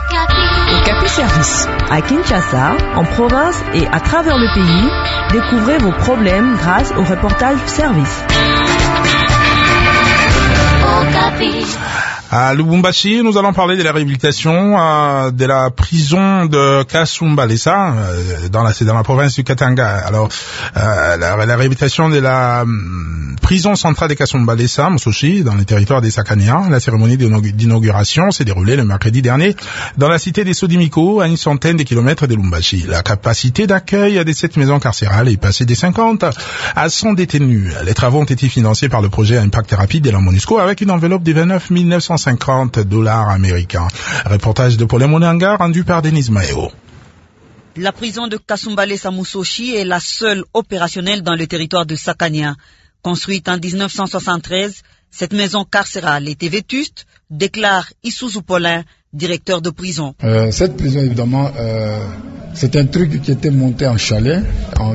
Okapi Service. À Kinshasa, en province et à travers le pays, découvrez vos problèmes grâce au reportage service. À Lubumbashi, nous allons parler de la réhabilitation de la prison de Kasumbalesa c'est dans la province du Katanga. Alors la réhabilitation de la prison centrale de Kasumbalesa, Musoshi, dans le territoire des Sakania. La cérémonie d'inauguration s'est déroulée le mercredi dernier dans la cité des Sodimiko, à une centaine de kilomètres de Lubumbashi. La capacité d'accueil de cette maison carcérale est passée des 50 à 100 détenus. Les travaux ont été financés par le projet Impact Rapide de la MONUSCO avec une enveloppe de 29 950 $ américains. Reportage de Paul Monanga rendu par Denise Maeo. La prison de Kasumbalesa Musoshi est la seule opérationnelle dans le territoire de Sakania. Construite en 1973, cette maison carcérale était vétuste, déclare Isuzu Paulin, directeur de prison. Cette prison, évidemment, c'est un truc qui était monté en chalet en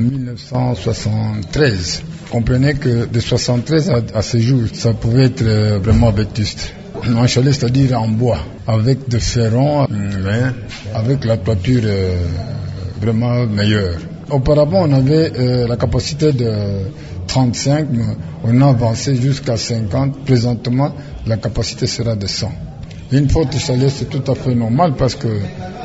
1973. Comprenez que de 73 à ce jour, ça pouvait être vraiment vétuste. En chalet, c'est-à-dire en bois, avec des ferrons, mais avec la toiture vraiment meilleure. Auparavant, on avait la capacité de 35, mais on a avancé jusqu'à 50. Présentement, la capacité sera de 100. Une fois de chalet, c'est tout à fait normal parce que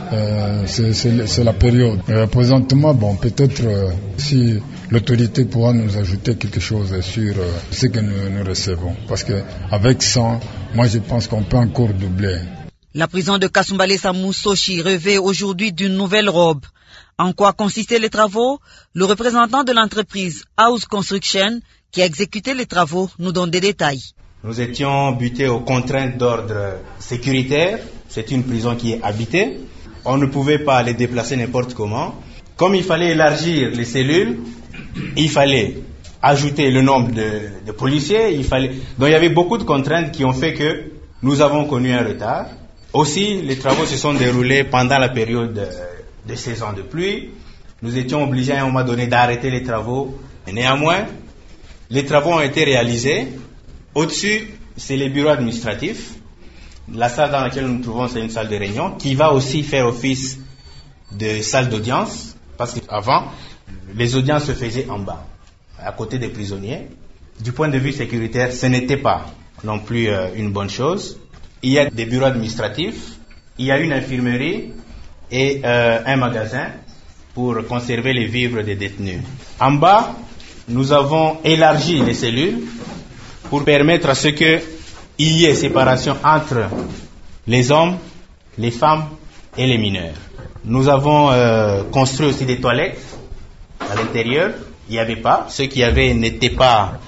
c'est la période. Présentement, bon, peut-être si l'autorité pourra nous ajouter quelque chose sur ce que nous recevons. Parce qu'avec 100, moi je pense qu'on peut encore doubler. La prison de Kasumbalesa Musoshi revêt aujourd'hui d'une nouvelle robe. En quoi consistaient les travaux? Le représentant de l'entreprise House Construction, qui a exécuté les travaux, nous donne des détails. Nous étions butés aux contraintes d'ordre sécuritaire. C'est une prison qui est habitée. On ne pouvait pas les déplacer n'importe comment. Comme il fallait élargir les cellules, il fallait ajouter le nombre de policiers. Donc il y avait beaucoup de contraintes qui ont fait que nous avons connu un retard. Aussi, les travaux se sont déroulés pendant la période de saison de pluie. Nous étions obligés à un moment donné d'arrêter les travaux. Et néanmoins, les travaux ont été réalisés. Au-dessus, c'est les bureaux administratifs. La salle dans laquelle nous nous trouvons, c'est une salle de réunion qui va aussi faire office de salle d'audience, parce qu'avant, les audiences se faisaient en bas, à côté des prisonniers. Du point de vue sécuritaire, ce n'était pas non plus une bonne chose. Il y a des bureaux administratifs, il y a une infirmerie et un magasin pour conserver les vivres des détenus. En bas, nous avons élargi les cellules pour permettre à ce qu'il y ait séparation entre les hommes, les femmes et les mineurs. Nous avons construit aussi des toilettes à l'intérieur. Il n'y avait pas. Ceux qui avaient n'étaient pas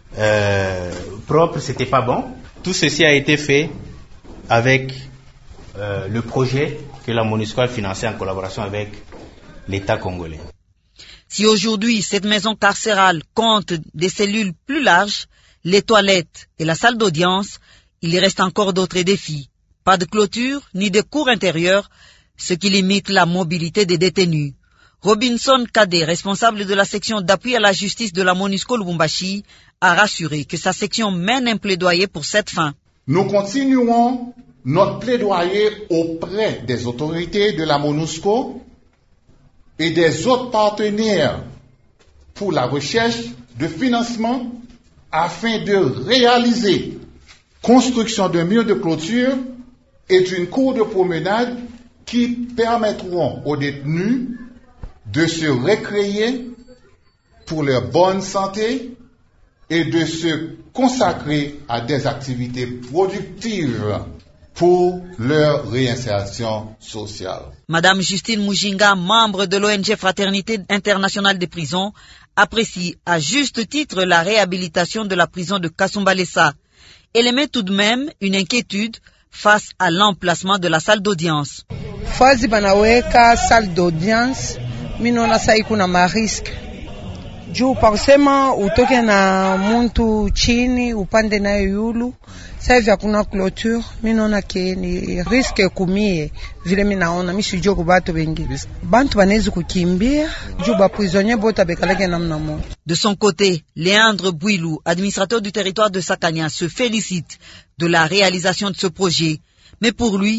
propres, c'était pas bon. Tout ceci a été fait avec le projet que la MONUSCO a financé en collaboration avec l'État congolais. Si aujourd'hui cette maison carcérale compte des cellules plus larges, les toilettes et la salle d'audience, il y reste encore d'autres défis. Pas de clôture ni de cours intérieurs, ce qui limite la mobilité des détenus. Robinson Kadé, responsable de la section d'appui à la justice de la MONUSCO Lubumbashi, a rassuré que sa section mène un plaidoyer pour cette fin. Nous continuons notre plaidoyer auprès des autorités de la MONUSCO et des autres partenaires pour la recherche de financement afin de réaliser construction d'un mur de clôture et d'une cour de promenade qui permettront aux détenus de se récréer pour leur bonne santé et de se consacrer à des activités productives pour leur réinsertion sociale. Madame Justine Mujinga, membre de l'ONG Fraternité internationale des prisons, apprécie à juste titre la réhabilitation de la prison de Kasumbalesa. Elle émet tout de même une inquiétude face à l'emplacement de la salle d'audience. Fazi banaweka salle d'audience, minona sai kuna marisque. Juu parsema utoke na muntu chini upande nayo yulu. Sasa hivi hakuna clôture, mimi naona ke ni risque kumie vile mimi naona mimi sijui kwa watu wengi. Bantu banaweza kukimbia juu ba prisonnier bota bekaleke namna moja. De son côté, Léandre Bouilou, administrateur du territoire de Sakania, se félicite de la réalisation de ce projet. Mais pour lui,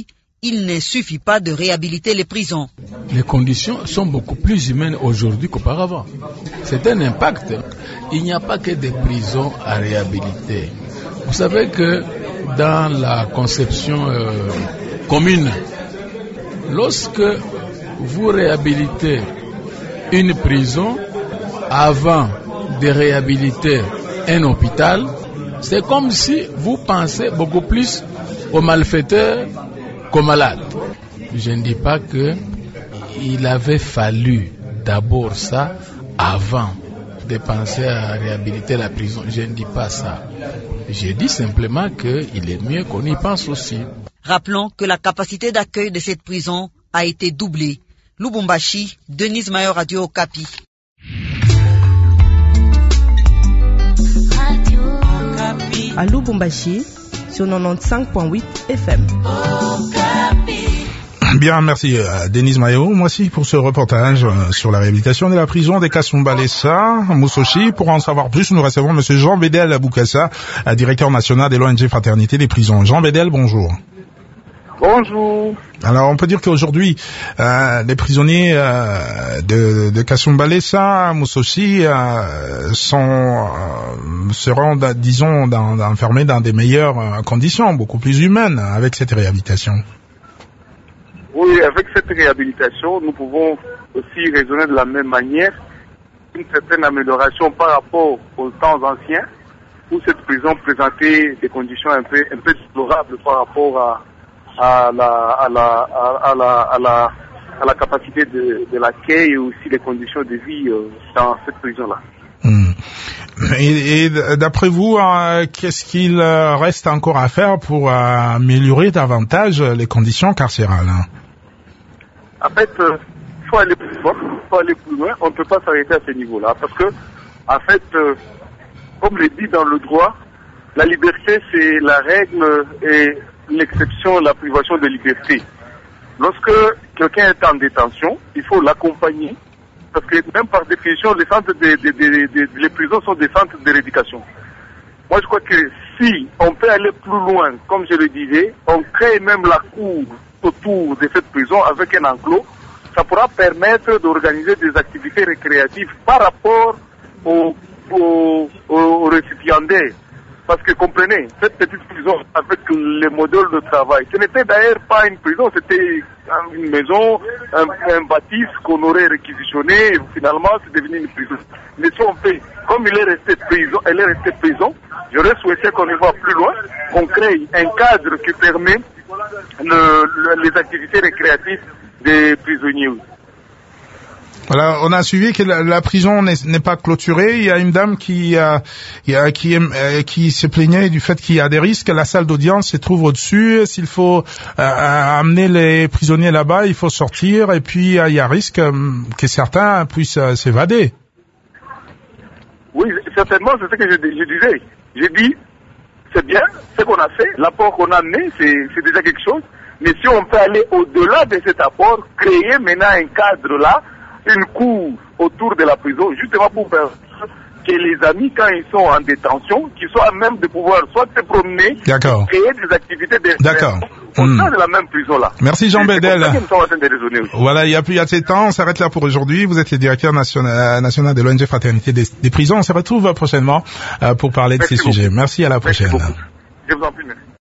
il ne suffit pas de réhabiliter les prisons. Les conditions sont beaucoup plus humaines aujourd'hui qu'auparavant. C'est un impact. Il n'y a pas que des prisons à réhabiliter. Vous savez que dans la conception commune, lorsque vous réhabilitez une prison avant de réhabiliter un hôpital, c'est comme si vous pensez beaucoup plus aux malfaiteurs qu'aux malades. Je ne dis pas qu'il avait fallu d'abord ça avant de penser à réhabiliter la prison. Je ne dis pas ça. Je dis simplement qu'il est mieux qu'on y pense aussi. Rappelons que la capacité d'accueil de cette prison a été doublée. Lubumbashi, Denise Mayor, Radio Okapi. À Lubumbashi, sur 95.8 FM. Bien, merci Denise Mayo, moi aussi pour ce reportage sur la réhabilitation de la prison des Kasumbalesa, Moussochi. Pour en savoir plus, nous recevons monsieur Jean Bédel Aboukassa, directeur national de l'ONG Fraternité des prisons. Jean Bédel, bonjour. Bonjour. Alors, on peut dire qu'aujourd'hui, les prisonniers de Kasumbalesa, Moussochi, seront, disons, enfermés dans des meilleures conditions, beaucoup plus humaines, avec cette réhabilitation. Oui, avec cette réhabilitation, nous pouvons aussi raisonner de la même manière, une certaine amélioration par rapport aux temps anciens, où cette prison présentait des conditions un peu déplorables par rapport à la capacité de l'accueil et aussi les conditions de vie dans cette prison-là. Et d'après vous, qu'est-ce qu'il reste encore à faire pour améliorer davantage les conditions carcérales? En fait, il faut aller plus loin, on ne peut pas s'arrêter à ce niveau-là, parce que, en fait, comme le dit dans le droit, la liberté c'est la règle et l'exception, la privation de liberté. Lorsque quelqu'un est en détention, il faut l'accompagner, parce que même par définition, les centres les prisons sont des centres de rééducation. Moi, je crois que si on peut aller plus loin, comme je le disais, on crée même la cour autour de cette prison avec un enclos, ça pourra permettre d'organiser des activités récréatives par rapport aux récipiendaires. Parce que comprenez, cette petite prison avec les modèles de travail, ce n'était d'ailleurs pas une prison, c'était une maison, un bâtisse qu'on aurait réquisitionné et finalement c'est devenu une prison. Mais si on fait, comme elle est restée prison, j'aurais souhaité qu'on y va plus loin, qu'on crée un cadre qui permet les activités récréatives des prisonniers. Voilà, on a suivi que la prison n'est pas clôturée. Il y a une dame qui se plaignait du fait qu'il y a des risques. La salle d'audience se trouve au-dessus. S'il faut amener les prisonniers là-bas, il faut sortir. Et puis il y a risque que certains puissent s'évader. Oui, certainement, c'est ce que je disais. J'ai dit, c'est bien ce qu'on a fait, l'apport qu'on a amené, c'est déjà quelque chose. Mais si on peut aller au-delà de cet apport, créer maintenant un cadre là, une cour autour de la prison, justement pour permettre que les amis, quand ils sont en détention, qu'ils soient à même de pouvoir soit se promener, créer des activités au sein de la même prison-là. Merci Jean Bédel. Voilà, il y a plus assez de temps, on s'arrête là pour aujourd'hui. Vous êtes le directeur national de l'ONG Fraternité des prisons. On se retrouve prochainement pour parler de ces sujets. Merci, à la prochaine. Je vous en prie.